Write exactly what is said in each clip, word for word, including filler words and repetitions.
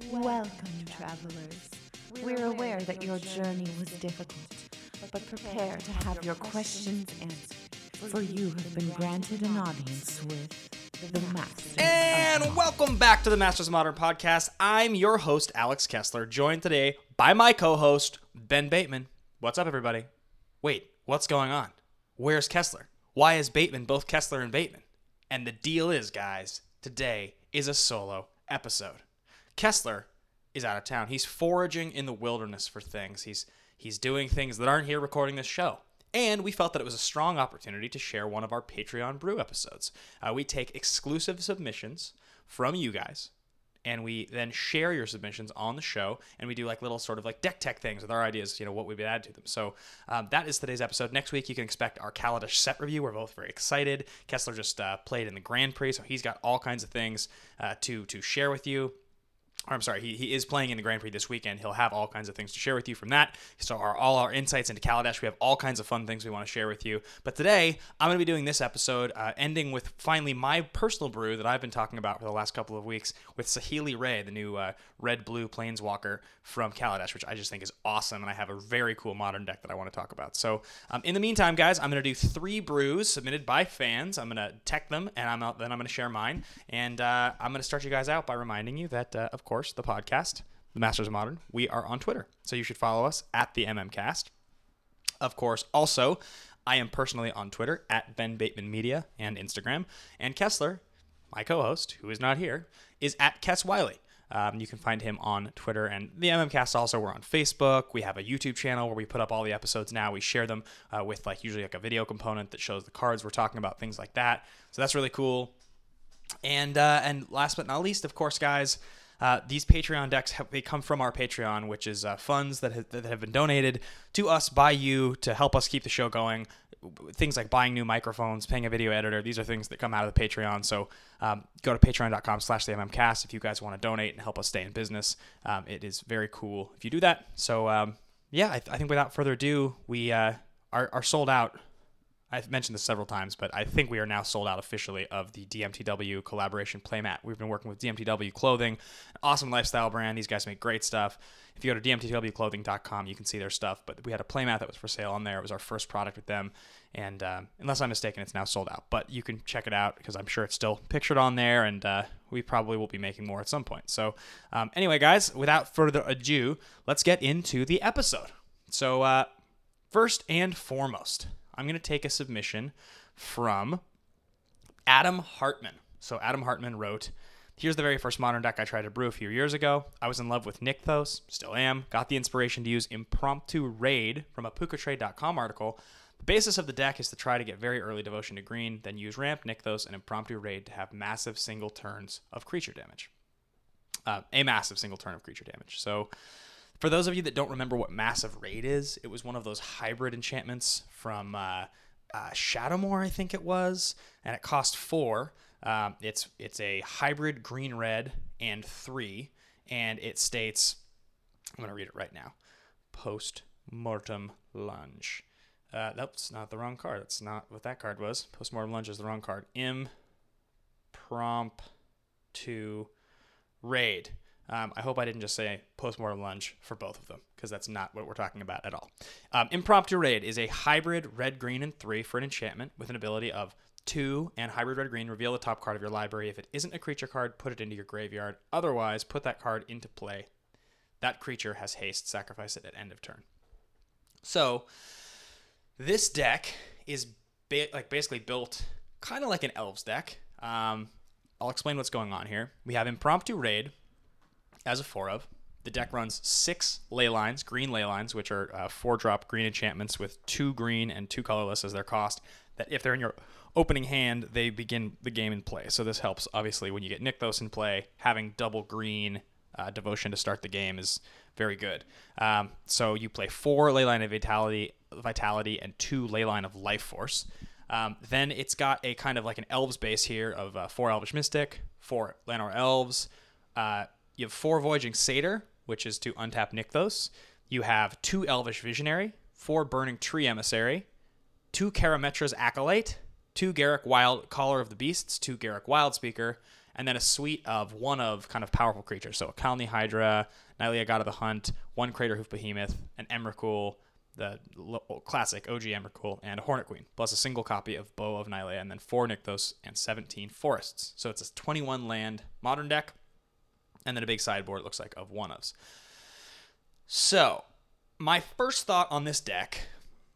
Welcome, travelers. We're aware that your journey was difficult, but prepare to have your questions answered, for you have been granted an audience with the Masters. And welcome back to the Masters of Modern podcast. I'm your host, Alex Kessler, joined today by my co-host, Ben Bateman. What's up, everybody? Wait, what's going on? Where's Kessler? Why is Bateman both Kessler and Bateman? And the deal is, guys, today is a solo episode. Kessler is out of town. He's foraging in the wilderness for things. He's he's doing things that aren't here recording this show. And we felt that it was a strong opportunity to share one of our Patreon Brew episodes. Uh, we take exclusive submissions from you guys, and we then share your submissions on the show, and we do like little sort of like deck tech things with our ideas, you know, what we would add to them. So um, that is today's episode. Next week, you can expect our Kaladesh set review. We're both very excited. Kessler just uh, played in the Grand Prix, so he's got all kinds of things uh, to to share with you. Or I'm sorry, he, he is playing in the Grand Prix this weekend. He'll have all kinds of things to share with you from that. So our, all our insights into Kaladesh, we have all kinds of fun things we want to share with you. But today, I'm going to be doing this episode, uh, ending with finally my personal brew that I've been talking about for the last couple of weeks with Saheeli Rai, the new uh, red-blue planeswalker from Kaladesh, which I just think is awesome. And I have a very cool modern deck that I want to talk about. So um, in the meantime, guys, I'm going to do three brews submitted by fans. I'm going to tech them, and I'm out, then I'm going to share mine. And uh, I'm going to start you guys out by reminding you that, uh, of course, the podcast, The Masters of Modern, we are on Twitter. So you should follow us at the MMCast. Of course, also, I am personally on Twitter at Ben Bateman Media and Instagram. And Kessler, my co-host, who is not here, is at Kess Wiley. Um, you can find him on Twitter and the MMCast. Also, we're on Facebook. We have a YouTube channel where we put up all the episodes now. We share them uh, with like usually like a video component that shows the cards we're talking about, things like that. So that's really cool. And uh, and last but not least, of course, guys, Uh, these Patreon decks, have, they come from our Patreon, which is uh, funds that have, that have been donated to us by you to help us keep the show going. Things like buying new microphones, paying a video editor. These are things that come out of the Patreon. So um, go to patreon.com slash the MMCast if you guys want to donate and help us stay in business. Um, it is very cool if you do that. So um, yeah, I, th- I think without further ado, we uh, are, are sold out. I've mentioned this several times, but I think we are now sold out officially of the D M T W collaboration playmat. We've been working with D M T W Clothing, an awesome lifestyle brand. These guys make great stuff. If you go to d m t w clothing dot com, you can see their stuff. But we had a playmat that was for sale on there. It was our first product with them. And um, unless I'm mistaken, it's now sold out. But you can check it out because I'm sure it's still pictured on there. And uh, we probably will be making more at some point. So um, anyway, guys, without further ado, let's get into the episode. So uh, first and foremost, I'm going to take a submission from Adam Hartman. So Adam Hartman wrote, here's the very first modern deck I tried to brew a few years ago. I was in love with Nykthos, still am. Got the inspiration to use Impromptu Raid from a puka trade dot com article. The basis of the deck is to try to get very early devotion to green, then use Ramp, Nykthos, and Impromptu Raid to have massive single turns of creature damage. Uh, a massive single turn of creature damage. So for those of you that don't remember what Massive Raid is, it was one of those hybrid enchantments from uh, uh, Shadowmoor, I think it was, and it cost four. Um, it's it's a hybrid green-red and three, and it states, I'm going to read it right now, Post-Mortem Lunge. Uh, that's not the wrong card. That's not what that card was. Post-Mortem Lunge is the wrong card. Impromptu Raid. Um, I hope I didn't just say Post-Mortem Lunge for both of them, because that's not what we're talking about at all. Um, Impromptu Raid is a hybrid red, green, and three for an enchantment with an ability of two and hybrid red, green. Reveal the top card of your library. If it isn't a creature card, put it into your graveyard. Otherwise, put that card into play. That creature has haste. Sacrifice it at end of turn. So this deck is ba- like basically built kind of like an Elves deck. Um, I'll explain what's going on here. We have Impromptu Raid as a four of. The deck runs six ley lines, green ley lines, which are uh, four drop green enchantments with two green and two colorless as their cost, that if they're in your opening hand, they begin the game in play. So this helps, obviously, when you get Nykthos in play. Having double green uh, devotion to start the game is very good. Um, so you play four Leyline of Vitality, Vitality and two Leyline of Life Force. Um, then it's got a kind of like an Elves base here of uh, four Elvish Mystic, four Llanowar Elves, uh, you have four Voyaging Satyr, which is to untap Nykthos. You have two Elvish Visionary, four Burning Tree Emissary, two Karametra's Acolyte, two Garruk Wild Caller of the Beasts, two Garruk Wildspeaker, and then a suite of one of kind of powerful creatures. So a Khalni Hydra, Nylea God of the Hunt, one Craterhoof Behemoth, an Emrakul, the classic O G Emrakul, and a Hornet Queen, plus a single copy of Bow of Nylea, and then four Nykthos and seventeen Forests. So it's a twenty-one land modern deck, and then a big sideboard, it looks like, of one-ofs. So my first thought on this deck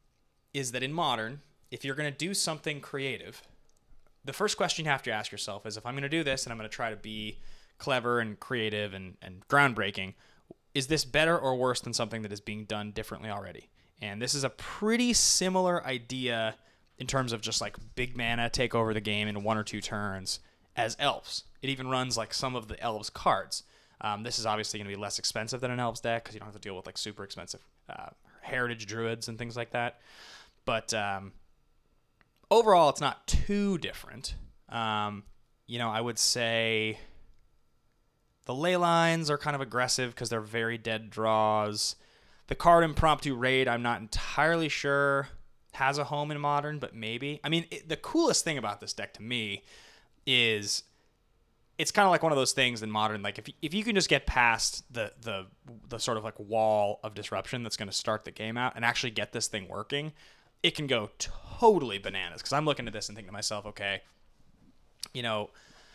is that in Modern, if you're going to do something creative, the first question you have to ask yourself is, if I'm going to do this and I'm going to try to be clever and creative and, and groundbreaking, is this better or worse than something that is being done differently already? And this is a pretty similar idea in terms of just like big mana take over the game in one or two turns as Elves. It even runs like some of the Elves cards. Um, this is obviously going to be less expensive than an Elves deck because you don't have to deal with like super expensive uh, Heritage Druids and things like that. But um, overall, it's not too different. Um, you know, I would say the ley lines are kind of aggressive because they're very dead draws. The card Impromptu Raid, I'm not entirely sure has a home in Modern, but maybe. I mean, it, the coolest thing about this deck to me is it's kind of like one of those things in Modern. Like if if you can just get past the the the sort of like wall of disruption that's going to start the game out and actually get this thing working, it can go totally bananas. Because I'm looking at this and thinking to myself, okay, you know,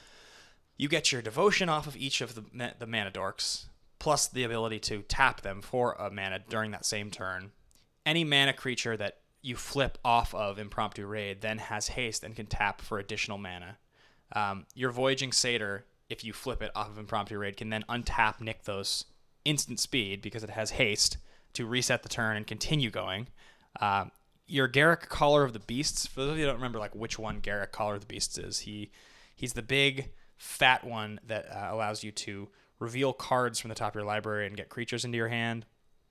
you get your devotion off of each of the the mana dorks, plus the ability to tap them for a mana during that same turn. Any mana creature that you flip off of Impromptu Raid then has haste and can tap for additional mana. Um, your Voyaging Satyr, if you flip it off of Impromptu Raid, can then untap Nykthos instant speed because it has haste to reset the turn and continue going. Um, your Garruk Caller of the Beasts, for those of you who don't remember like which one Garruk Caller of the Beasts is, he he's the big fat one that uh, allows you to reveal cards from the top of your library and get creatures into your hand.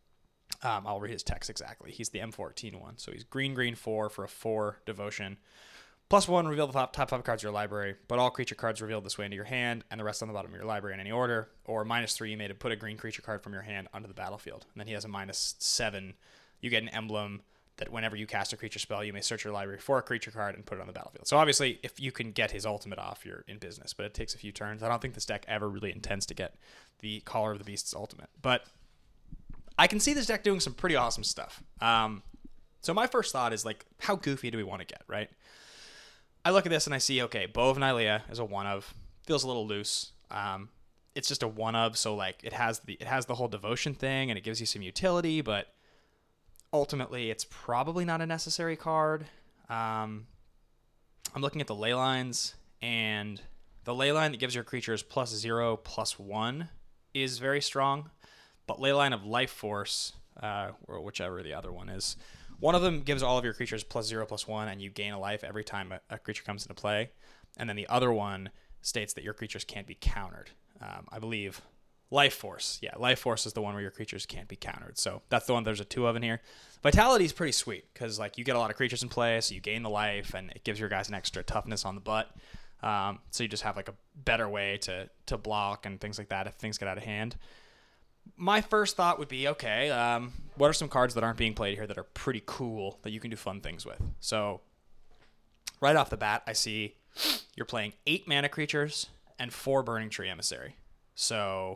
Um, I'll read his text exactly. He's the M fourteen one. So he's green, green, four for a four devotion. Plus one, reveal the top, top five cards of your library, but all creature cards revealed this way into your hand, and the rest on the bottom of your library in any order. Or minus three, you may put a green creature card from your hand onto the battlefield. And then he has a minus seven. You get an emblem that whenever you cast a creature spell, you may search your library for a creature card and put it on the battlefield. So obviously, if you can get his ultimate off, you're in business, but it takes a few turns. I don't think this deck ever really intends to get the Caller of the Beast's ultimate. But I can see this deck doing some pretty awesome stuff. Um, so my first thought is, like, how goofy do we want to get, right? I look at this and I see, okay, Bow of Nylea is a one of. Feels a little loose. Um, it's just a one of, so like it has the it has the whole devotion thing and it gives you some utility, but ultimately it's probably not a necessary card. Um, I'm looking at the ley lines, and the ley line that gives your creatures plus zero, plus one is very strong, but ley line of Life Force, uh, or whichever the other one is, one of them gives all of your creatures plus zero, plus one, and you gain a life every time a, a creature comes into play. And then the other one states that your creatures can't be countered. Um, I believe Life Force. Yeah, Life Force is the one where your creatures can't be countered. So that's the one there's a two of in here. Vitality is pretty sweet because like you get a lot of creatures in play, so you gain the life, and it gives your guys an extra toughness on the butt. Um, so you just have like a better way to to block and things like that if things get out of hand. My first thought would be, okay, um, what are some cards that aren't being played here that are pretty cool that you can do fun things with? So right off the bat, I see you're playing eight mana creatures and four Burning Tree Emissary. So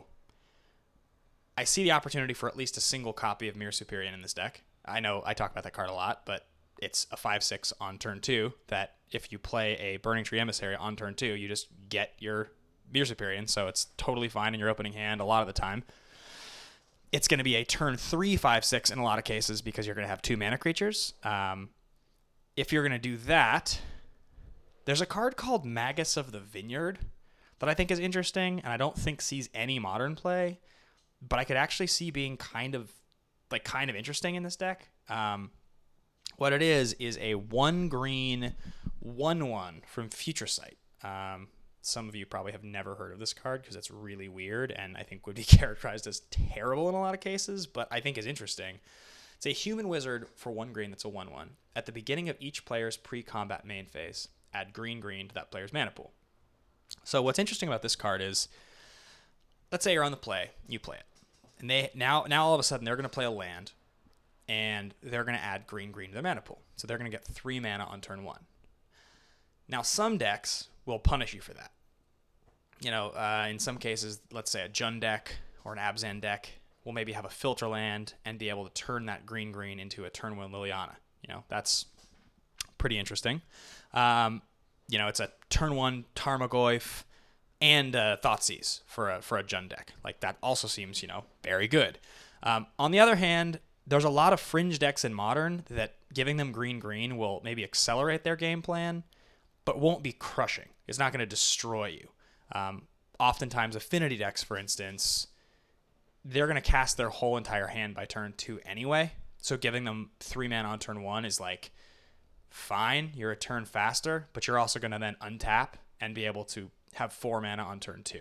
I see the opportunity for at least a single copy of Myr Superior in this deck. I know I talk about that card a lot, but it's a five six on turn two that if you play a Burning Tree Emissary on turn two, you just get your Myr Superior, so it's totally fine in your opening hand a lot of the time. It's going to be a turn three five six in a lot of cases because you're going to have two mana creatures. Um, if you're going to do that, there's a card called Magus of the Vineyard that I think is interesting, and I don't think sees any modern play, but I could actually see being kind of like kind of interesting in this deck. Um, what it is is a one green one one from Future Sight. Um, Some of you probably have never heard of this card because it's really weird and I think would be characterized as terrible in a lot of cases, but I think is interesting. It's a human wizard for one green that's a one one. At the beginning of each player's pre-combat main phase, add green green to that player's mana pool. So what's interesting about this card is, let's say you're on the play, you play it. And they now now all of a sudden they're going to play a land and they're going to add green green to their mana pool. So they're going to get three mana on turn one. Now some decks will punish you for that. you know, uh, in some cases, let's say a Jund deck or an Abzan deck will maybe have a filter land and be able to turn that green green into a turn one Liliana. You know, that's pretty interesting. Um, you know, it's a turn one Tarmogoyf and uh, Thoughtseize for a for a Jund deck. Like that also seems, you know, very good. Um, on the other hand, there's a lot of fringe decks in Modern that giving them green green will maybe accelerate their game plan, but won't be crushing. It's not going to destroy you. Um, oftentimes, affinity decks, for instance, they're going to cast their whole entire hand by turn two anyway. So giving them three mana on turn one is like, fine, you're a turn faster, but you're also going to then untap and be able to have four mana on turn two.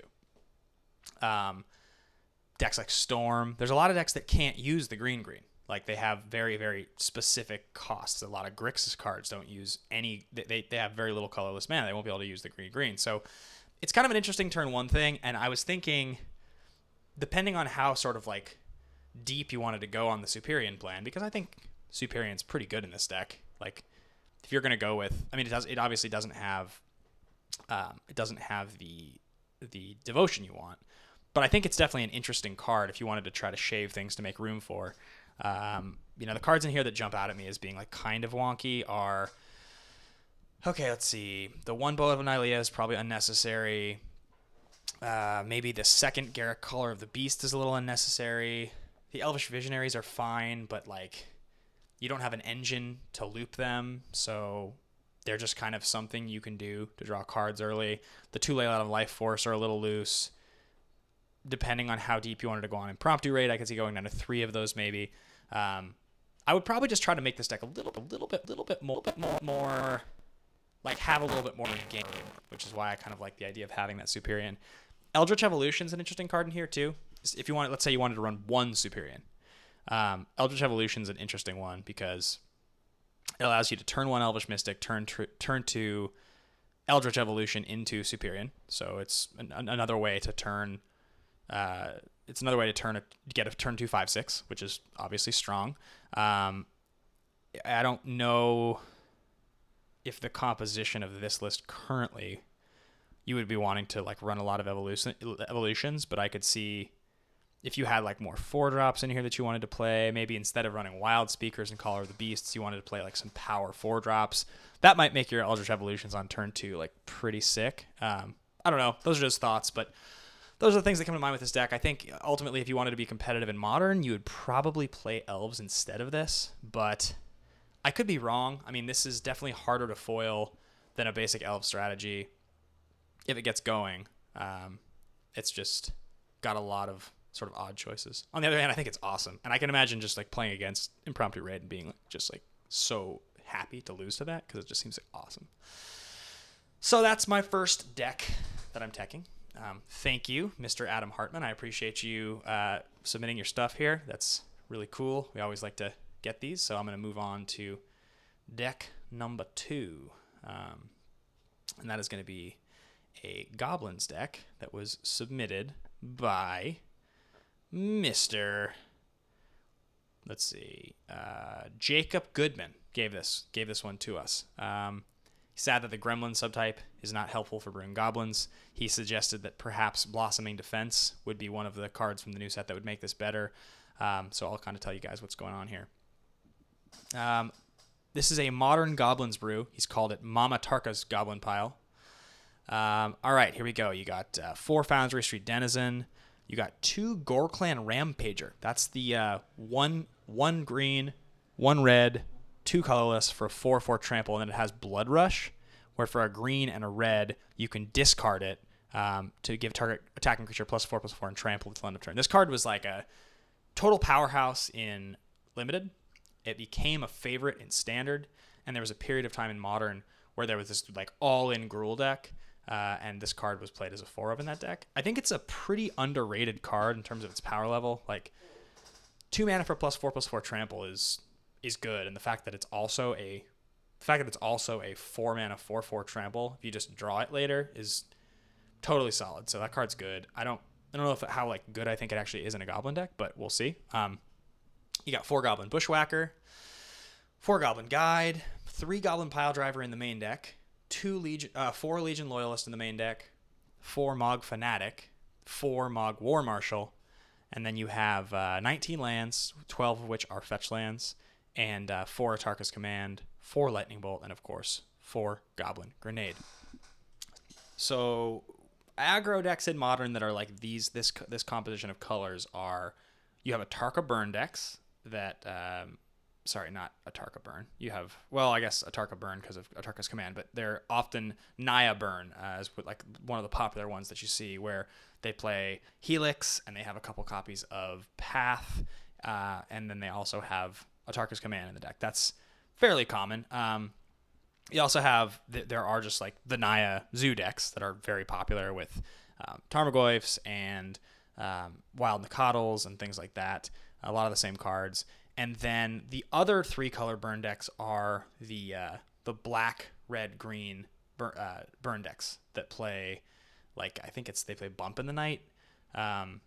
Um, decks like Storm, there's a lot of decks that can't use the green green. Like they have very, very specific costs. A lot of Grixis cards don't use any, they, they have very little colorless mana. They won't be able to use the green green. So it's kind of an interesting turn one thing. And I was thinking, depending on how sort of like deep you wanted to go on the Superion plan, because I think Superion's pretty good in this deck. Like if you're going to go with, I mean, it does, it obviously doesn't have, um, it doesn't have the, the devotion you want, but I think it's definitely an interesting card if you wanted to try to shave things to make room for. Um, you know, the cards in here that jump out at me as being like kind of wonky are, okay, let's see. The one Bullet of Nylea is probably unnecessary. Uh, maybe the second Garrett Collar of the Beast is a little unnecessary. The Elvish Visionaries are fine, but like you don't have an engine to loop them, so they're just kind of something you can do to draw cards early. The two Layla of Life Force are a little loose. Depending on how deep you wanted to go on impromptu raid, I could see going down to three of those maybe. Um, I would probably just try to make this deck a little, a little bit, little bit more, bit more, more, like have a little bit more game, which is why I kind of like the idea of having that Superion. Eldritch Evolution is an interesting card in here too. If you want, let's say you wanted to run one Superion, um, Eldritch Evolution is an interesting one because it allows you to turn one Elvish Mystic, turn tr- turn two Eldritch Evolution into Superion. So it's an, another way to turn. Uh, it's another way to turn a get a turn two five six, which is obviously strong. Um, I don't know if the composition of this list currently, you would be wanting to like run a lot of evolution evolutions, but I could see if you had like more four drops in here that you wanted to play, maybe instead of running Wild Speakers and Caller of the Beasts, you wanted to play like some power four drops. That might make your Eldritch Evolutions on turn two like pretty sick. Um, I don't know. Those are just thoughts, but those are the things that come to mind with this deck. I think ultimately if you wanted to be competitive in Modern, you would probably play Elves instead of this, but I could be wrong. I mean, this is definitely harder to foil than a basic Elf strategy if it gets going. Um, it's just got a lot of sort of odd choices. On the other hand, I think it's awesome. And I can imagine just like playing against Impromptu Raid and being just like so happy to lose to that because it just seems like awesome. So that's my first deck that I'm teching. Um, thank you, Mister Adam Hartman. I appreciate you uh, submitting your stuff here. That's really cool. We always like to get these. So I'm going to move on to deck number two. Um, and that is going to be a Goblins deck that was submitted by Mister Let's see, uh, Jacob Goodman gave this gave this one to us. Um, he's sad that the Gremlin subtype is not helpful for brewing goblins. He suggested that perhaps Blossoming Defense would be one of the cards from the new set that would make this better. Um, so I'll kind of tell you guys what's going on here. Um, this is a modern Goblins brew. He's called it Mama Tarka's Goblin Pile. Um, all right, here we go. You got uh, four Foundry Street Denizen. You got two Gorklan Rampager. That's the uh, one one green, one red, two colorless for a four four trample, and then it has Blood Rush, where for a green and a red, you can discard it um, to give target attacking creature plus four plus four and trample until end of turn. This card was like a total powerhouse in Limited. It became a favorite in Standard, and there was a period of time in Modern where there was this like all-in Gruul deck. Uh, and this card was played as a four of in that deck. I think it's a pretty underrated card in terms of its power level. Like two mana for plus four plus four trample is is good, and the fact that it's also a the fact that it's also a four mana four four trample if you just draw it later is totally solid. So that card's good. I don't I don't know if how like good I think it actually is in a Goblin deck, but we'll see. Um, you got four Goblin Bushwhacker, four Goblin Guide, three Goblin Pile Driver in the main deck. Two Legion, uh, four Legion Loyalists in the main deck, four Mog Fanatic, four Mog War Marshal, and then you have uh, nineteen lands, twelve of which are fetch lands, and uh, four Atarka's Command, four Lightning Bolt, and of course, four Goblin Grenade. So aggro decks in Modern that are like these, this this composition of colors are, you have Atarka Burn decks that, um, sorry, not Atarka Burn. You have, well, I guess Atarka Burn because of Atarka's Command, but they're often Naya Burn uh, as like one of the popular ones that you see where they play Helix and they have a couple copies of Path, uh, and then they also have Atarka's Command in the deck. That's fairly common. Um, you also have, th- there are just like the Naya Zoo decks that are very popular with um, Tarmogoyfs and um, Wild Nacatls and things like that. A lot of the same cards. And then the other three color burn decks are the uh, the black, red, green burn, uh, burn decks that play, like, I think it's, they play Bump in the Night. Um,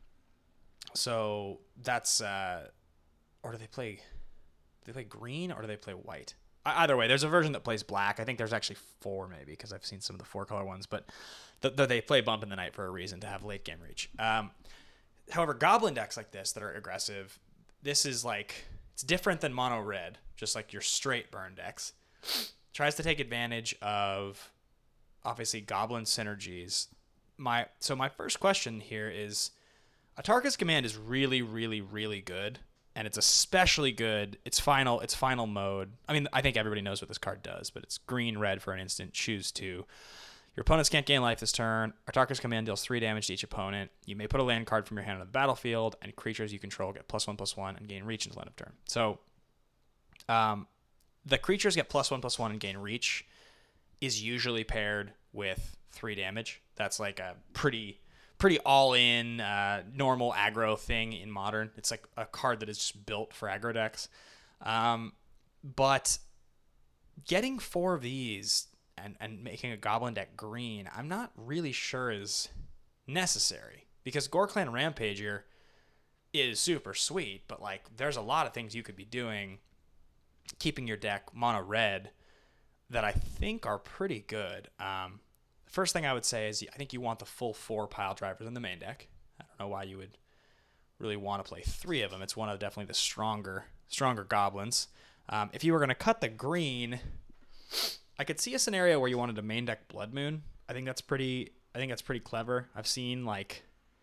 so that's, uh, or do they play, do they play green or do they play white? Either way, there's a version that plays black. I think there's actually four maybe because I've seen some of the four color ones, but the, the, they play Bump in the Night for a reason, to have late game reach. Um, however, goblin decks like this that are aggressive, this is like, it's different than mono red, just like your straight burn decks. Tries to take advantage of obviously goblin synergies. My so my first question here is, Atarka's Command is really, really, really good, and it's especially good. Its final, its final mode. I mean, I think everybody knows what this card does, but it's green red for an instant. Choose two. Your opponents can't gain life this turn. Atarka's Command deals three damage to each opponent. You may put a land card from your hand on the battlefield, and creatures you control get plus one, plus one, and gain reach until end of turn. So, um, the creatures get plus one, plus one, and gain reach is usually paired with three damage. That's like a pretty, pretty all-in, uh, normal aggro thing in Modern. It's like a card that is just built for aggro decks. Um, but getting four of these And, and making a goblin deck green, I'm not really sure is necessary, because Gorklan Rampager is super sweet, but like there's a lot of things you could be doing keeping your deck mono red that I think are pretty good. Um, the first thing I would say is I think you want the full four pile drivers in the main deck. I don't know why you would really want to play three of them. It's one of definitely the stronger stronger goblins. Um, if you were going to cut the green, I could see a scenario where you wanted to main deck Blood Moon. I think that's pretty. I think that's pretty clever. I've seen like.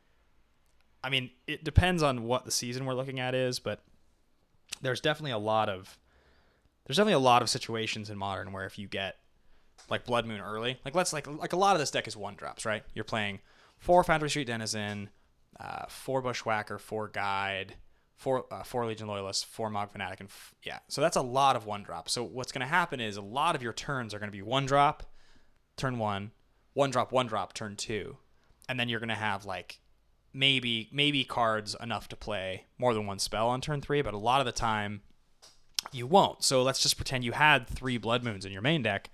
I mean, it depends on what the season we're looking at is, but there's definitely a lot of. There's definitely a lot of situations in Modern where if you get like Blood Moon early, like let's like like a lot of this deck is one drops, right? You're playing four Foundry Street Denizen, uh, four Bushwhacker, four Guide. Four, uh, four Legion Loyalists, four Mog Fanatic, and f- yeah. So that's a lot of one drop. So what's going to happen is a lot of your turns are going to be one drop, turn one, one drop, one drop, turn two, and then you're going to have like maybe maybe cards enough to play more than one spell on turn three, but a lot of the time you won't. So let's just pretend you had three Blood Moons in your main deck.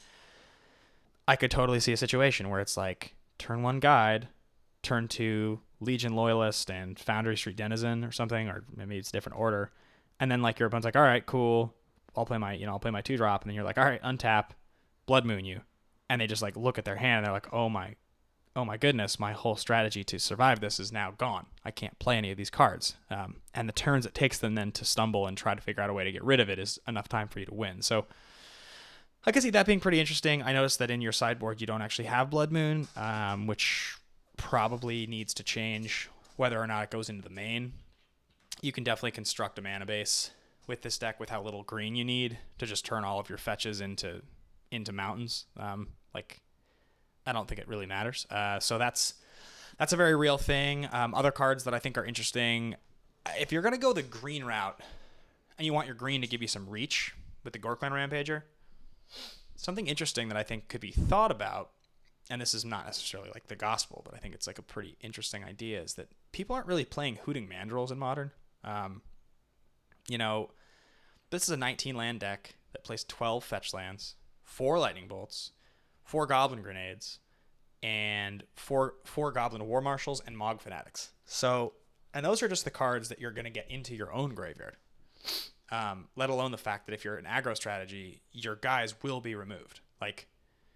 I could totally see a situation where it's like turn one Guide, turn two Legion Loyalist and Foundry Street Denizen or something, or maybe it's a different order. And then like your opponent's like, all right, cool. I'll play my, you know, I'll play my two drop. And then you're like, all right, untap, Blood Moon you. And they just like look at their hand and they're like, oh my, oh my goodness, my whole strategy to survive this is now gone. I can't play any of these cards. Um, and the turns it takes them then to stumble and try to figure out a way to get rid of it is enough time for you to win. So I can see that being pretty interesting. I noticed that in your sideboard, you don't actually have Blood Moon, um, which probably needs to change whether or not it goes into the main. You can definitely construct a mana base with this deck with how little green you need to just turn all of your fetches into into mountains. Um, like, I don't think it really matters. Uh, so that's that's a very real thing. Um, other cards that I think are interesting, if you're going to go the green route and you want your green to give you some reach with the Gorklan Rampager, something interesting that I think could be thought about, and this is not necessarily like the gospel, but I think it's like a pretty interesting idea, is that people aren't really playing Hooting Mandrills in Modern. Um, you know, this is a nineteen land deck that plays twelve fetch lands, four Lightning Bolts, four Goblin Grenades, and four four Goblin War Marshals and Mog Fanatics. So, and those are just the cards that you're going to get into your own graveyard. Um, let alone the fact that if you're an aggro strategy, your guys will be removed. Like,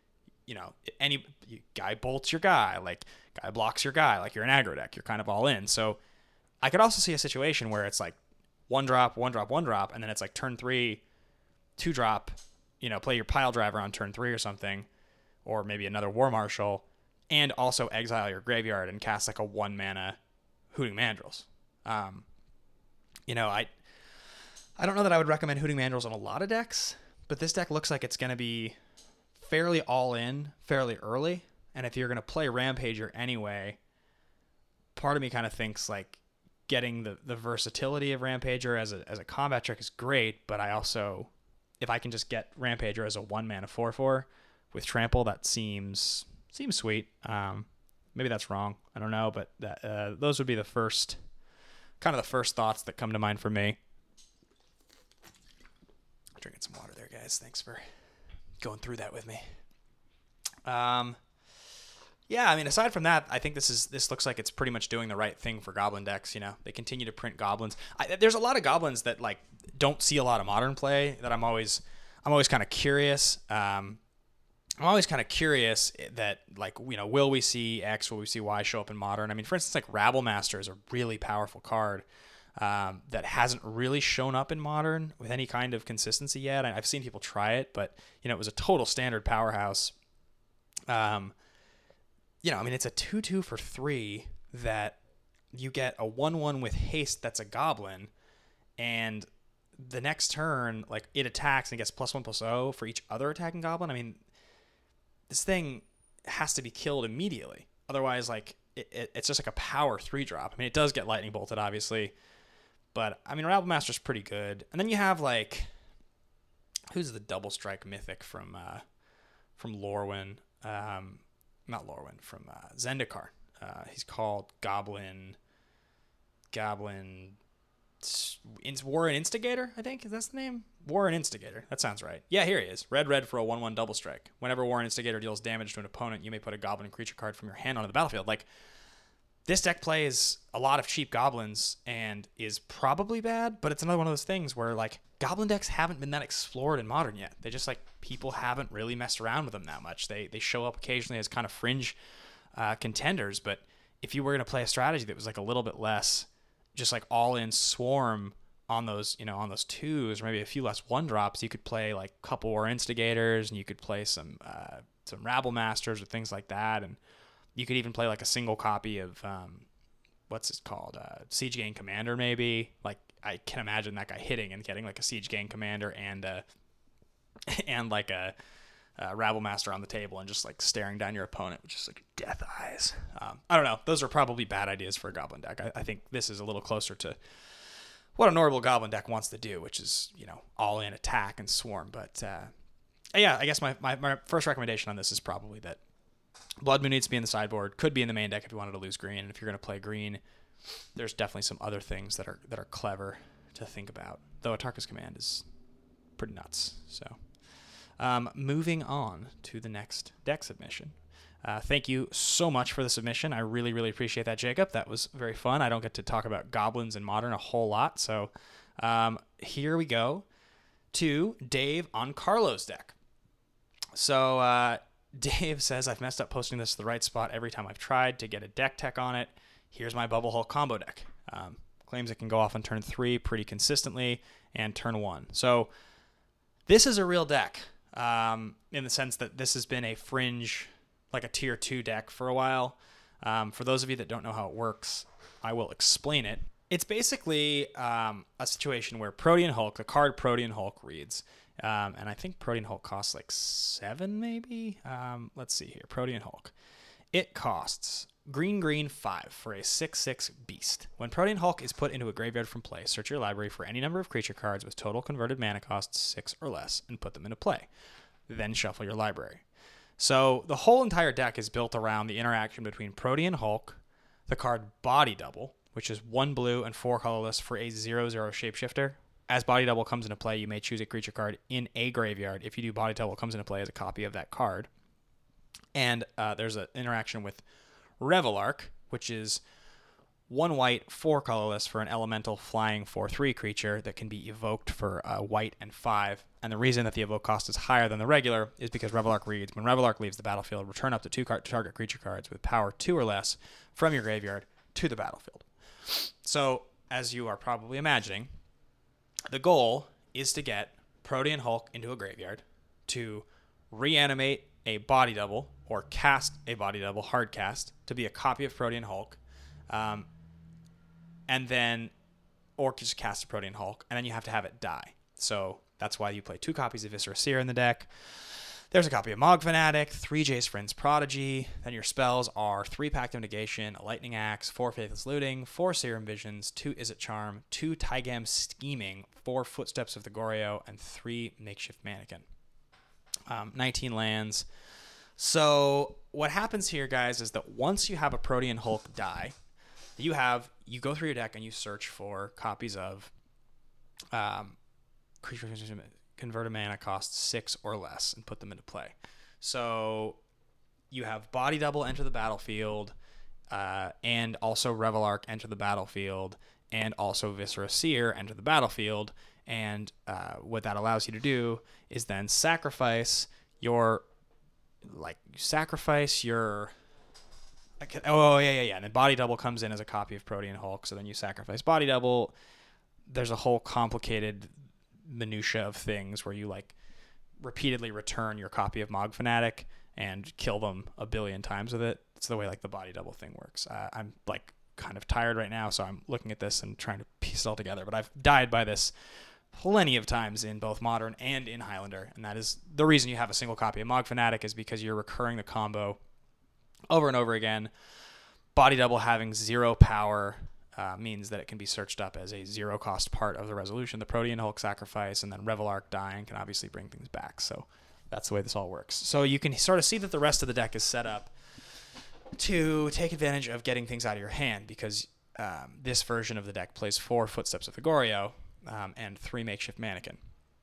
you know, any you, guy bolts your guy, like guy blocks your guy, like you're an aggro deck, you're kind of all in. So I could also see a situation where it's like one drop, one drop, one drop, and then it's like turn three, two drop, you know, play your pile driver on turn three or something, or maybe another War Marshal, and also exile your graveyard and cast like a one mana Hooting Mandrills. Um, you know, I I don't know that I would recommend Hooting Mandrills on a lot of decks, but this deck looks like it's going to be fairly all in fairly early. And if you're going to play Rampager anyway, part of me kind of thinks like getting the, the versatility of Rampager as a as a combat trick is great, but I also, if I can just get Rampager as a one mana four four with trample, that seems seems sweet. Um, maybe that's wrong. I don't know, but that, uh, those would be the first kind of the first thoughts that come to mind for me. Drinking some water there, guys. Thanks for going through that with me. Um, yeah, I mean, aside from that, I think this is this looks like it's pretty much doing the right thing for Goblin decks. You know, they continue to print Goblins. I, there's a lot of Goblins that like don't see a lot of Modern play that I'm always I'm always kind of curious. Um, I'm always kind of curious that, like, you know, will we see X, will we see Y show up in Modern? I mean, for instance, like Rabble Master is a really powerful card um, that hasn't really shown up in Modern with any kind of consistency yet. I've seen people try it, but, you know, it was a total standard powerhouse. Um, you know, I mean, it's a two two for three that you get a one one with haste that's a Goblin, and the next turn, like, it attacks and gets plus one plus oh for each other attacking Goblin. I mean, this thing has to be killed immediately. Otherwise, like, it, it, it's just like a power three drop. I mean, it does get lightning bolted, obviously. But, I mean, Rabble Master's pretty good. And then you have, like, who's the double strike mythic from uh, from Lorwyn? Um, not Lorwyn, from uh, Zendikar. Uh, he's called Goblin... Goblin... War and Instigator, I think. Is that the name? War and Instigator. That sounds right. Yeah, here he is. Red, red for a one one double strike. Whenever War and Instigator deals damage to an opponent, you may put a Goblin creature card from your hand onto the battlefield. Like, this deck plays a lot of cheap Goblins and is probably bad, but it's another one of those things where, like, Goblin decks haven't been that explored in Modern yet. They just, like, people haven't really messed around with them that much. They they show up occasionally as kind of fringe uh, contenders, but if you were going to play a strategy that was, like, a little bit less just like all in swarm on those, you know, on those twos, or maybe a few less one drops, you could play like a couple War Instigators, and you could play some uh, some Rabble Masters or things like that, and you could even play like a single copy of um, what's it called, uh, Siege Gang Commander, maybe. Like, I can imagine that guy hitting and getting like a Siege Gang Commander and uh, and like a, a Rabble Master on the table and just like staring down your opponent with just like death eyes. Um, I don't know. Those are probably bad ideas for a Goblin deck. I, I think this is a little closer to what a normal Goblin deck wants to do, which is, you know, all in attack and swarm. But uh, yeah, I guess my, my, my first recommendation on this is probably that Blood Moon needs to be in the sideboard. Could be in the main deck if you wanted to lose green. And if you're going to play green, there's definitely some other things that are that are clever to think about. Though Atarka's Command is pretty nuts. So um, moving on to the next deck submission. Uh, thank you so much for the submission. I really, really appreciate that, Jacob. That was very fun. I don't get to talk about Goblins in Modern a whole lot. So um, here we go to Dave on Carlo's deck. So uh, Dave says, I've messed up posting this to the right spot every time I've tried to get a deck tech on it. Here's my Bubble Hulk combo deck. Um, claims it can go off on turn three pretty consistently and turn one. So this is a real deck um, in the sense that this has been a fringe, like a tier two deck for a while. Um, for those of you that don't know how it works, I will explain it. It's basically um, a situation where Protean Hulk, the card Protean Hulk reads, um, and I think Protean Hulk costs like seven maybe? Um, let's see here. Protean Hulk. It costs green, green, five for a six six beast. When Protean Hulk is put into a graveyard from play, search your library for any number of creature cards with total converted mana costs six or less and put them into play. Then shuffle your library. So the whole entire deck is built around the interaction between Protean Hulk, the card Body Double, which is one blue and four colorless for a zero zero shapeshifter. As Body Double comes into play, you may choose a creature card in a graveyard. If you do, Body Double comes into play as a copy of that card. And uh, there's an interaction with Revelark, which is one white, four colorless for an elemental flying four three creature that can be evoked for uh, white and five. And the reason that the evoke cost is higher than the regular is because Revelark reads, when Revelark leaves the battlefield, return up to two car- target creature cards with power two or less from your graveyard to the battlefield. So, as you are probably imagining, the goal is to get Protean Hulk into a graveyard to reanimate a body double or cast a body double, hard cast, to be a copy of Protean Hulk. Um, and then, or just cast a Protean Hulk, and then you have to have it die. So that's why you play two copies of Viscera Seer in the deck. There's a copy of Mog Fanatic, three Jace Vryn's Prodigy. Then your spells are three Pact of Negation, a Lightning Axe, four Faithless Looting, four Serum Visions, two Izzet Charm, two Taigam Scheming, four Footsteps of the Goryo, and three Makeshift Mannequin. Um, nineteen lands. So what happens here, guys, is that once you have a Protean Hulk die, you have you go through your deck and you search for copies of um, creature convert a mana cost six or less and put them into play. So you have Body Double enter the battlefield, uh, and also Revelark enter the battlefield, and also Viscera Seer enter the battlefield. And uh, what that allows you to do is then sacrifice your, like, sacrifice your. Oh, yeah, yeah, yeah. And then Body Double comes in as a copy of Protean Hulk. So then you sacrifice Body Double. There's a whole complicated minutia of things where you, like, repeatedly return your copy of Mog Fanatic and kill them a billion times with it. It's the way, like, the Body Double thing works. Uh, I'm, like, kind of tired right now, so I'm looking at this and trying to piece it all together. But I've died by this plenty of times in both Modern and in Highlander. And that is the reason you have a single copy of Mog Fanatic, is because you're recurring the combo over and over again. Body Double having zero power uh, means that it can be searched up as a zero cost part of the resolution. The Protean Hulk sacrifice and then Revelark dying can obviously bring things back. So that's the way this all works. So you can sort of see that the rest of the deck is set up to take advantage of getting things out of your hand, because um, this version of the deck plays four Footsteps of the Goryo um, and three Makeshift Mannequin.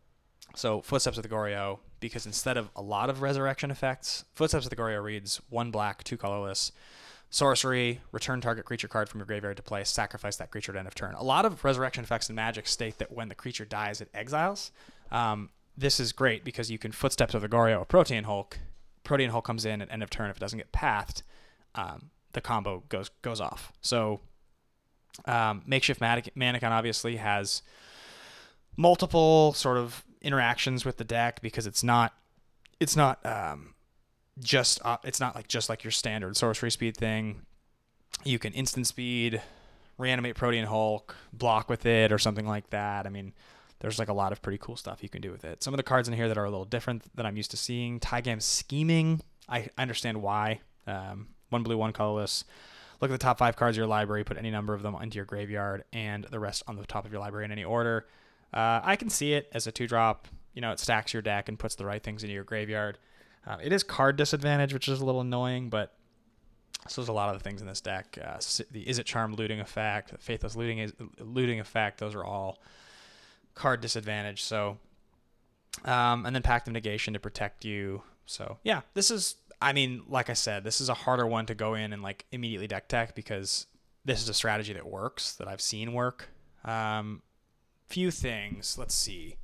So Footsteps of the Goryo, because instead of a lot of resurrection effects, Footsteps of the Goryo reads one black, two colorless, sorcery, return target creature card from your graveyard to play, sacrifice that creature at end of turn. A lot of resurrection effects in Magic state that when the creature dies, it exiles. Um, this is great because you can Footsteps of the Goryo a Protean Hulk. Protean Hulk comes in at end of turn. If it doesn't get pathed, um, the combo goes goes off. So um, Makeshift Mannequin obviously has multiple sort of interactions with the deck, because it's not it's not um, just uh, it's not like just like your standard sorcery speed thing. You can instant speed, reanimate Protean Hulk, block with it, or something like that. I mean, there's like a lot of pretty cool stuff you can do with it. Some of the cards in here that are a little different that I'm used to seeing. Taigam Scheming, I understand why. Um, one blue, one colorless. Look at the top five cards of your library, put any number of them into your graveyard, and the rest on the top of your library in any order. Uh, I can see it as a two-drop. You know, it stacks your deck and puts the right things into your graveyard. Uh, it is card disadvantage, which is a little annoying, but so there's a lot of the things in this deck. Uh, the Izzet Charm looting effect, the Faithless looting is, looting effect, those are all card disadvantage. So, um, and then Pact of Negation to protect you. So, yeah, this is, I mean, like I said, this is a harder one to go in and like immediately deck tech, because this is a strategy that works, that I've seen work. Um, few things. Let's see.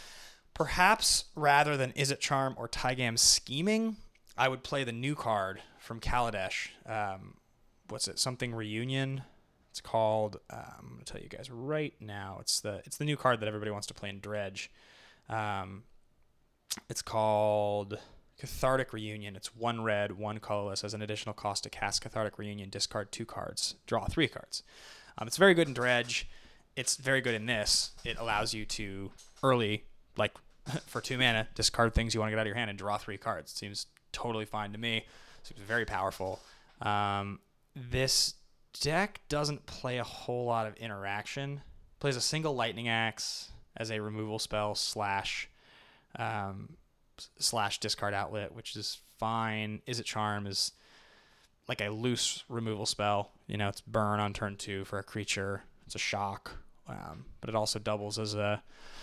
Perhaps rather than Izzet Charm or Taigam Scheming, I would play the new card from Kaladesh. Um, what's it? Something Reunion. It's called. Uh, I'm going to tell you guys right now. It's the it's the new card that everybody wants to play in Dredge. Um, it's called Cathartic Reunion. It's one red, one colorless. As an additional cost to cast Cathartic Reunion, discard two cards, draw three cards. Um, it's very good in Dredge. It's very good in this. It allows you to early, like for two mana, discard things you want to get out of your hand and draw three cards. It seems totally fine to me. Seems very powerful. Um, this deck doesn't play a whole lot of interaction. Plays a single Lightning Axe as a removal spell slash um, slash discard outlet, which is fine. Izzet Charm is like a loose removal spell. You know, it's burn on turn two for a creature. It's a shock, um, but it also doubles as a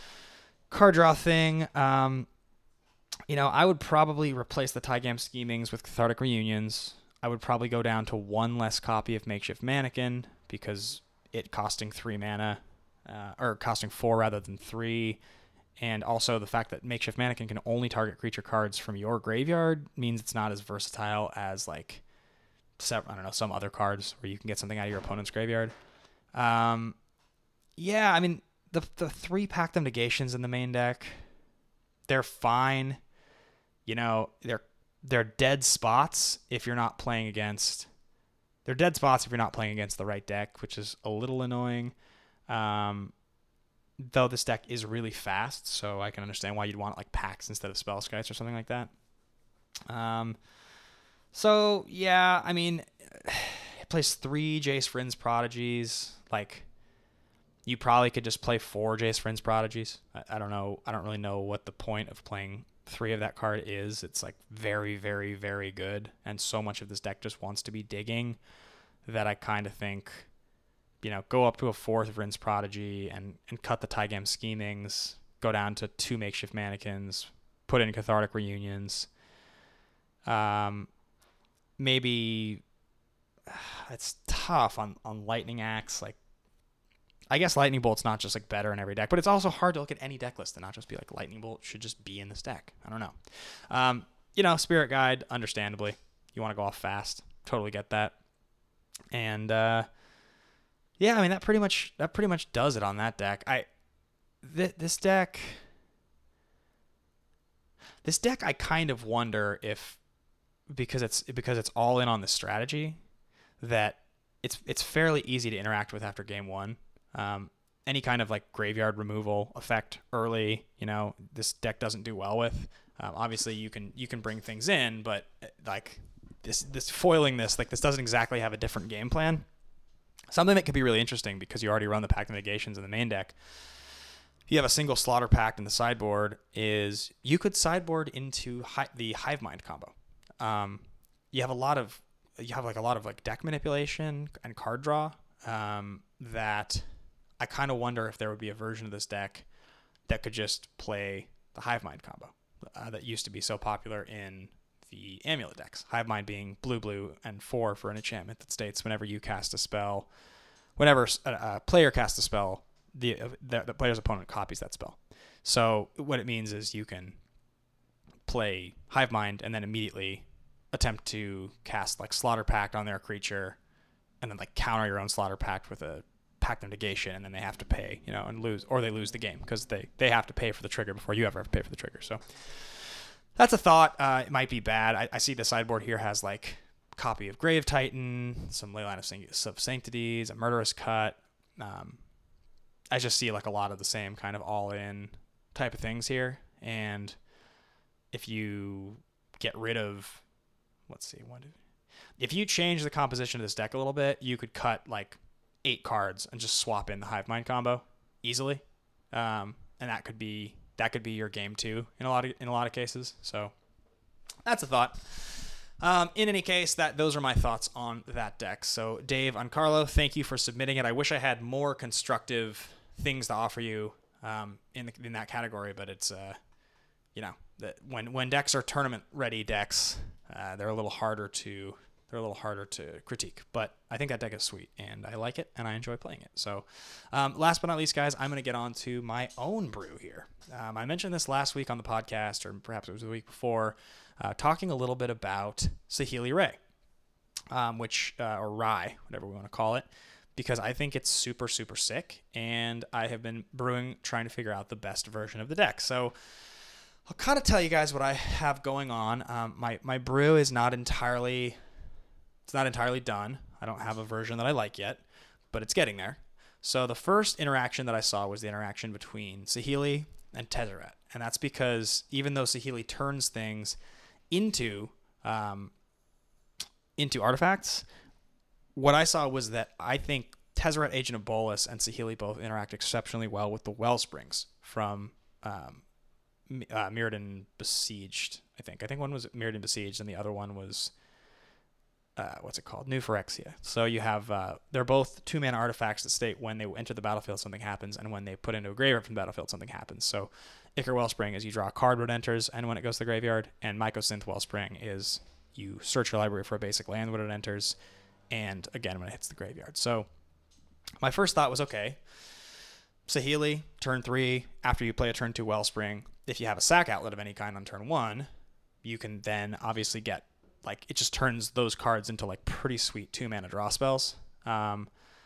card draw thing. Um, you know, I would probably replace the Taigam Schemings with Cathartic Reunions. I would probably go down to one less copy of Makeshift Mannequin because it costing three mana, uh, or costing four rather than three. And also the fact that Makeshift Mannequin can only target creature cards from your graveyard means it's not as versatile as like, I don't know, some other cards where you can get something out of your opponent's graveyard. Um, yeah, I mean, the the three Pact of Negations in the main deck, they're fine. You know, they're they're dead spots if you're not playing against. They're dead spots if you're not playing against the right deck, which is a little annoying. Um, though this deck is really fast, so I can understand why you'd want like packs instead of spell skites or something like that. Um, so yeah, I mean, it plays three Jace Vryn's Prodigies. Like, you probably could just play four Jace Vryn's Prodigies. I, I don't know. I don't really know what the point of playing three of that card is. It's like very, very, very good, and so much of this deck just wants to be digging that I kind of think, you know, go up to a fourth Vryn's Prodigy and, and cut the Tygam Schemings, go down to two Makeshift Mannequins, put in Cathartic Reunions. Um, maybe it's tough on, on Lightning Axe. Like, I guess Lightning Bolt's not just like better in every deck, but it's also hard to look at any deck list and not just be like Lightning Bolt should just be in this deck. I don't know. Um, you know, Spirit Guide, understandably, you want to go off fast. Totally get that. And, uh, yeah, I mean, that pretty much that pretty much does it on that deck. I th- this deck this deck I kind of wonder if because it's because it's all in on the strategy that it's it's fairly easy to interact with after game one. Um, any kind of like graveyard removal effect early, you know, this deck doesn't do well with. Um, obviously, you can you can bring things in, but like this this foiling this like this doesn't exactly have a different game plan. Something that could be really interesting because you already run the Pact of Negations in the main deck. If you have a single Slaughter Pact in the sideboard, is you could sideboard into hi- the Hivemind combo. Um, you have a lot of you have like a lot of like deck manipulation and card draw um, that I kind of wonder if there would be a version of this deck that could just play the Hivemind combo uh, that used to be so popular in the Amulet decks. Hivemind being blue, blue, and four for an enchantment that states whenever you cast a spell, whenever a, a player casts a spell, the, the the player's opponent copies that spell. So what it means is you can play Hivemind and then immediately attempt to cast like Slaughter Pact on their creature, and then like counter your own Slaughter Pact with a Pact of Negation, and then they have to pay, you know, and lose, or they lose the game because they they have to pay for the trigger before you ever have to pay for the trigger. So. That's a thought. Uh, it might be bad. I, I see the sideboard here has like copy of Grave Titan, some Leyline of, San- of Sanctities, a Murderous Cut. Um, I just see like a lot of the same kind of all-in type of things here. And if you get rid of, let's see, what did, if you change the composition of this deck a little bit, you could cut like eight cards and just swap in the Hivemind combo easily, um, and that could be. That could be your game two in a lot of in a lot of cases. So that's a thought. Um, in any case, that those are my thoughts on that deck. So Dave Uncarlo, thank you for submitting it. I wish I had more constructive things to offer you um, in the, in that category, but it's uh, you know, that when when decks are tournament ready decks, uh, they're a little harder to they're a little harder to critique. But I think that deck is sweet, and I like it, and I enjoy playing it. So um, last but not least, guys, I'm going to get on to my own brew here. Um, I mentioned this last week on the podcast, or perhaps it was the week before, uh, talking a little bit about Saheeli Rai, um, which uh, or Rye, whatever we want to call it, because I think it's super, super sick, and I have been brewing, trying to figure out the best version of the deck. So I'll kind of tell you guys what I have going on. Um, my my brew is not entirely, it's not entirely done. I don't have a version that I like yet, but it's getting there. So the first interaction that I saw was the interaction between Saheeli and Tezzeret. And that's because even though Saheeli turns things into um, into artifacts, what I saw was that I think Tezzeret, Agent of Bolas, and Saheeli both interact exceptionally well with the Wellsprings from um, uh, Mirrodin Besieged, I think. I think one was Mirrodin Besieged, and the other one was... Uh, what's it called? New Phyrexia. So you have, uh, they're both two mana artifacts that state when they enter the battlefield, something happens, and when they put into a graveyard from the battlefield, something happens. So Ichor Wellspring is you draw a card when it enters, and when it goes to the graveyard, and Mycosynth Wellspring is you search your library for a basic land when it enters, and again when it hits the graveyard. So my first thought was, okay, Saheeli, turn three, after you play a turn two Wellspring, if you have a sack outlet of any kind on turn one, you can then obviously get, like, it just turns those cards into, like, pretty sweet two-mana draw spells. Um,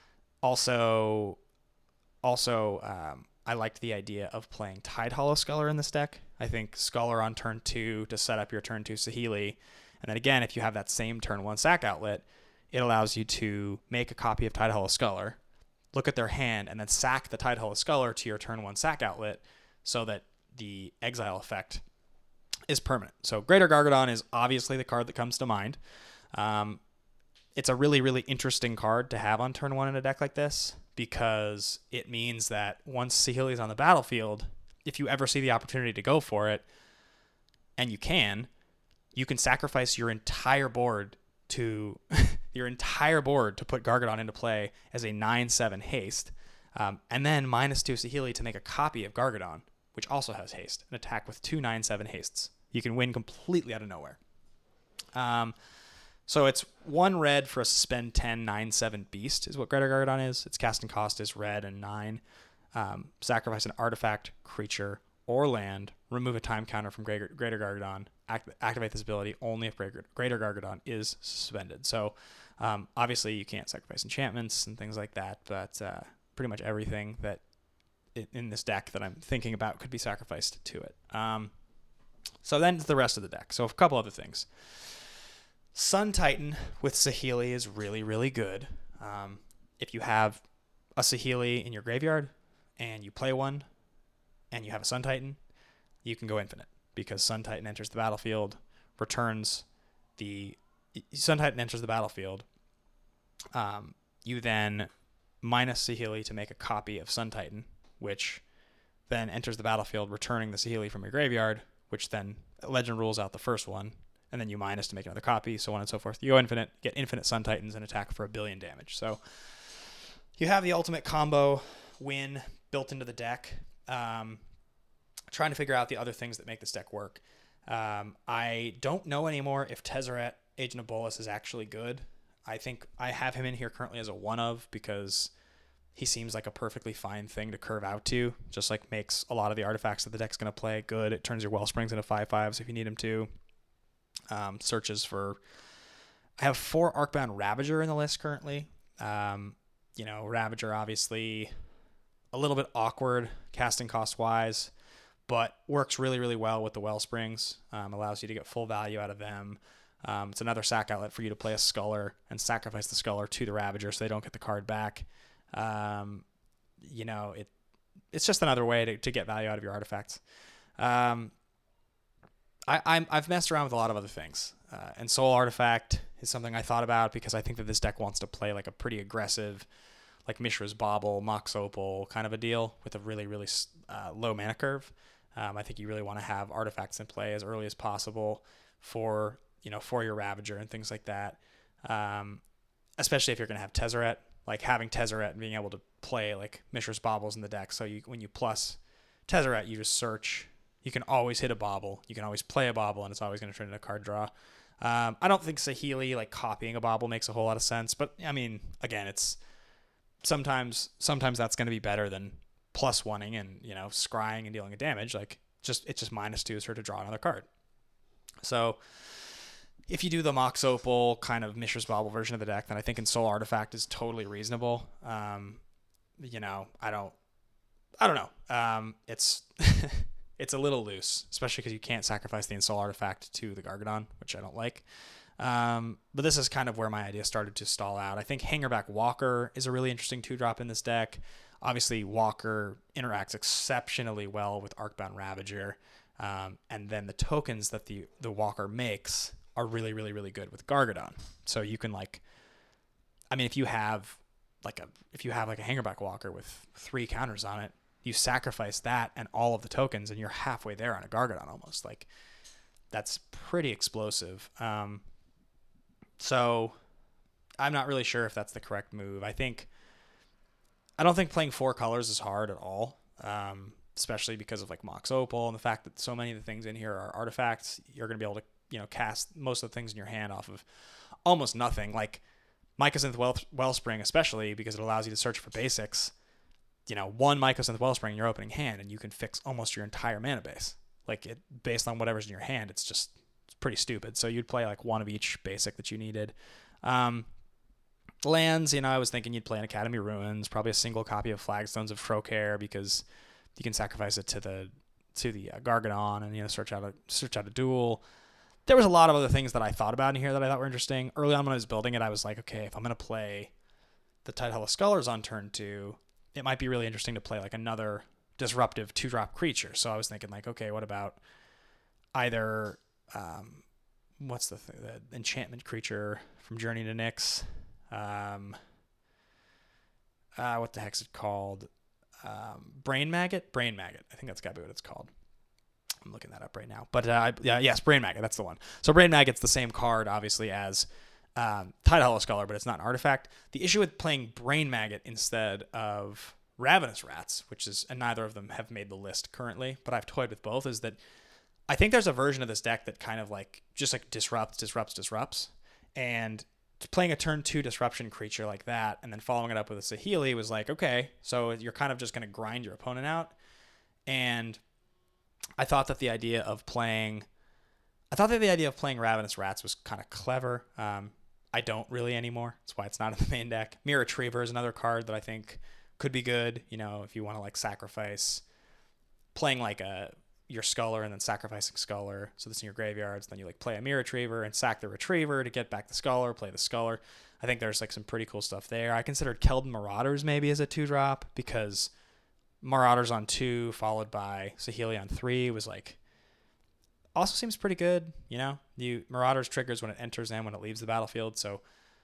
also, also um, I liked the idea of playing Tidehollow Sculler in this deck. I think Sculler on turn two to set up your turn two Saheeli. And then again, if you have that same turn one sack outlet, it allows you to make a copy of Tidehollow Sculler, look at their hand, and then sack the Tidehollow Sculler to your turn one sack outlet so that the exile effect is permanent. So Greater Gargadon is obviously the card that comes to mind. Um, it's a really, really interesting card to have on turn one in a deck like this because it means that once Saheeli is on the battlefield, if you ever see the opportunity to go for it, and you can, you can sacrifice your entire board to your entire board to put Gargadon into play as a nine seven haste, um, and then minus two Saheeli to make a copy of Gargadon, which also has haste, an attack with two nine seven hastes. You can win completely out of nowhere. Um, so it's one red for a spend ten nine seven beast is what Greater Gargadon is. Its casting cost is red and nine. Um, sacrifice an artifact, creature, or land. Remove a time counter from Greater, Greater Gargadon. Act, activate this ability only if Greater, Greater Gargadon is suspended. So um, obviously you can't sacrifice enchantments and things like that, but uh, pretty much everything that in this deck that I'm thinking about could be sacrificed to it. Um, so then the rest of the deck. So a couple other things. Sun Titan with Saheeli is really, really good. Um, if you have a Saheeli in your graveyard and you play one and you have a Sun Titan, you can go infinite because Sun Titan enters the battlefield, returns the... Sun Titan enters the battlefield. Um, you then minus Saheeli to make a copy of Sun Titan, which then enters the battlefield, returning the Saheeli from your graveyard, which then Legend rules out the first one, and then you minus to make another copy, so on and so forth. You go infinite, get infinite Sun Titans, and attack for a billion damage. So you have the ultimate combo win built into the deck. Um, trying to figure out the other things that make this deck work. Um, I don't know anymore if Tezzeret, Agent of Bolas, is actually good. I think I have him in here currently as a one of because he seems like a perfectly fine thing to curve out to. Just like makes a lot of the artifacts that the deck's going to play good. It turns your Wellsprings into five fives if you need him to. Um, searches for... I have four Arcbound Ravager in the list currently. Um, you know, Ravager obviously a little bit awkward casting cost wise, but works really, really well with the Wellsprings. Um, allows you to get full value out of them. Um, it's another sack outlet for you to play a Sculler and sacrifice the Sculler to the Ravager so they don't get the card back. Um, you know, it it's just another way to, to get value out of your artifacts. Um, I, I'm, I've messed around with a lot of other things. Uh, and Soul Artifact is something I thought about because I think that this deck wants to play like a pretty aggressive, like Mishra's Bauble, Mox Opal kind of a deal with a really, really uh, low mana curve. Um, I think you really want to have artifacts in play as early as possible for, you know, for your Ravager and things like that. Um, especially if you're going to have Tezzeret, like having Tezzeret and being able to play like Mishra's Baubles in the deck. So you, when you plus Tezzeret, you just search. You can always hit a Bauble. You can always play a Bauble, and it's always going to turn into a card draw. Um, I don't think Saheeli, like copying a Bauble, makes a whole lot of sense. But I mean, again, it's sometimes sometimes that's going to be better than plus oneing and, you know, scrying and dealing a damage. Like just it's just minus twos her to draw another card. So if you do the Mox Opal kind of Mishra's Bauble version of the deck, then I think in Soul Artifact is totally reasonable. Um, you know, I don't, I don't know. Um, it's it's a little loose, especially because you can't sacrifice the Soul Artifact to the Gargadon, which I don't like. Um, but this is kind of where my idea started to stall out. I think Hangerback Walker is a really interesting two-drop in this deck. Obviously, Walker interacts exceptionally well with Arcbound Ravager. Um, and then the tokens that the, the Walker makes are really, really, really good with Gargadon. So you can like, I mean, if you have like a, if you have like a Hangerback Walker with three counters on it, you sacrifice that and all of the tokens and you're halfway there on a Gargadon almost. Like that's pretty explosive. Um, so I'm not really sure if that's the correct move. I think, I don't think playing four colors is hard at all. Um, especially because of like Mox Opal and the fact that so many of the things in here are artifacts. You're going to be able to you know, cast most of the things in your hand off of almost nothing. Like Mycosynth well, Wellspring, especially because it allows you to search for basics. You know, one Mycosynth Wellspring in your opening hand, and you can fix almost your entire mana base. Like it, based on whatever's in your hand, it's just it's pretty stupid. So you'd play like one of each basic that you needed. Um, lands, you know, I was thinking you'd play an Academy Ruins, probably a single copy of Flagstones of Trocare because you can sacrifice it to the to the uh, Gargadon and, you know, search out a search out a duel. There was a lot of other things that I thought about in here that I thought were interesting. Early on when I was building it, I was like, okay, if I'm going to play the Tidehull of Scholars on turn two, it might be really interesting to play like another disruptive two-drop creature. So I was thinking like, okay, what about either, um, what's the, th- the enchantment creature from Journey to Nyx? Um, uh, what the heck's it called? Um, Brain Maggot? Brain Maggot. I think that's got to be what it's called. I'm looking that up right now. But uh, yeah, yes, Brain Maggot. That's the one. So Brain Maggot's the same card, obviously, as um, Tidehull of Scholar, but it's not an artifact. The issue with playing Brain Maggot instead of Ravenous Rats, which is, and neither of them have made the list currently, but I've toyed with both, is that I think there's a version of this deck that kind of like just like disrupts, disrupts, disrupts. And playing a turn two disruption creature like that and then following it up with a Saheeli was like, okay, so you're kind of just going to grind your opponent out. And I thought that the idea of playing, I thought that the idea of playing Ravenous Rats was kind of clever. Um, I don't really anymore. That's why it's not in the main deck. Mirror Retriever is another card that I think could be good. You know, if you want to like sacrifice, playing like a your Sculler and then sacrificing Sculler, so this in your graveyards, then you like play a Mirror Retriever and sack the Retriever to get back the Sculler, play the Sculler. I think there's like some pretty cool stuff there. I considered Keldon Marauders maybe as a two drop because Marauders on two followed by Saheeli on three was like also seems pretty good. You know, you Marauders triggers when it enters and when it leaves the battlefield. So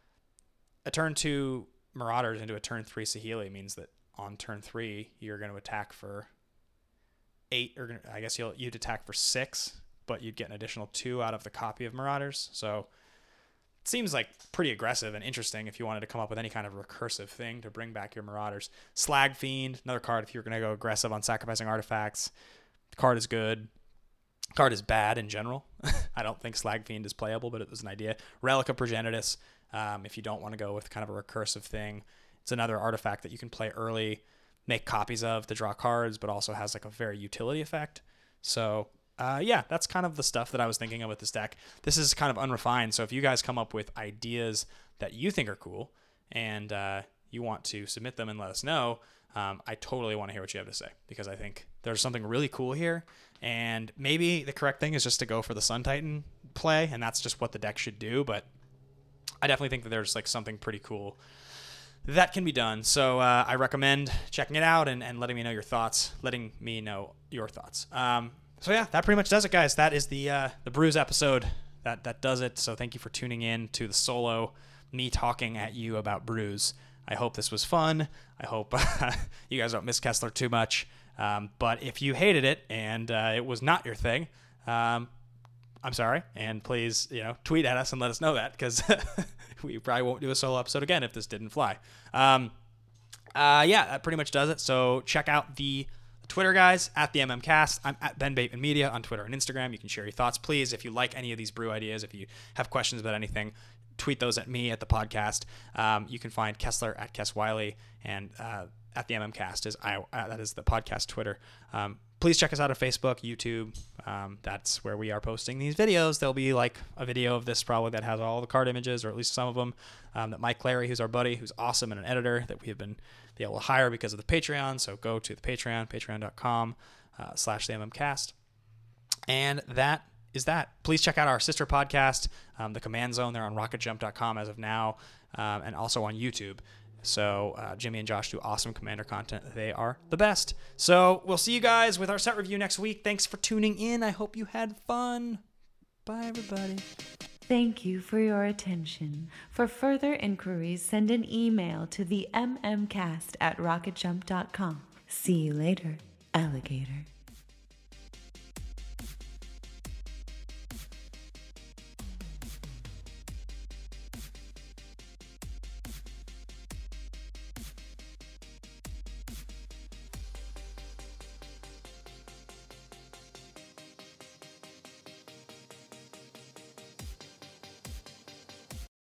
a turn two Marauders into a turn three Saheeli means that on turn three you're going to attack for eight, or I guess you'll you'd attack for six, but you'd get an additional two out of the copy of Marauders. So it seems like pretty aggressive and interesting if you wanted to come up with any kind of recursive thing to bring back your Marauders. Slag Fiend, another card if you're going to go aggressive on sacrificing artifacts. The card is good. The card is bad in general. I don't think Slag Fiend is playable, but it was an idea. Relic of Progenitus, um, if you don't want to go with kind of a recursive thing. It's another artifact that you can play early, make copies of to draw cards, but also has like a very utility effect. So uh, yeah, that's kind of the stuff that I was thinking of with this deck. This is kind of unrefined, so if you guys come up with ideas that you think are cool and uh, you want to submit them and let us know, um, I totally want to hear what you have to say, because I think there's something really cool here, and maybe the correct thing is just to go for the Sun Titan play, and that's just what the deck should do, but I definitely think that there's like something pretty cool that can be done. So uh, I recommend checking it out and, and letting me know your thoughts, letting me know your thoughts. Um, so yeah, that pretty much does it, guys. That is the uh, the Brews episode. That that does it. So thank you for tuning in to the solo, me talking at you about Brews. I hope this was fun. I hope you guys don't miss Kessler too much. Um, but if you hated it and uh, it was not your thing, um, I'm sorry. And please, you know, tweet at us and let us know that, because we probably won't do a solo episode again if this didn't fly. Um, uh, yeah, that pretty much does it. So check out the Twitter, guys, at the MMCast. I'm at Ben Bateman Media on Twitter and Instagram. You can share your thoughts. Please, if you like any of these brew ideas, if you have questions about anything, tweet those at me at the podcast. Um, you can find Kessler at Kess Wiley, and uh, at the MMCast is I, uh, that is the podcast Twitter. Um, Please check us out on Facebook, YouTube. Um, that's where we are posting these videos. There'll be like a video of this probably that has all the card images, or at least some of them, um, that Mike Clary, who's our buddy, who's awesome and an editor that we have been able to hire because of the Patreon. So go to the Patreon, patreon.com uh, slash the MMCast. And that is that. Please check out our sister podcast, um, The Command Zone. They're on rocket jump dot com as of now, um, and also on YouTube. So uh, Jimmy and Josh do awesome Commander content. They are the best. So we'll see you guys with our set review next week. Thanks for tuning in. I hope you had fun. Bye, everybody. Thank you for your attention. For further inquiries, send an email to the mmcast at rocket jump dot com. See you later, alligator.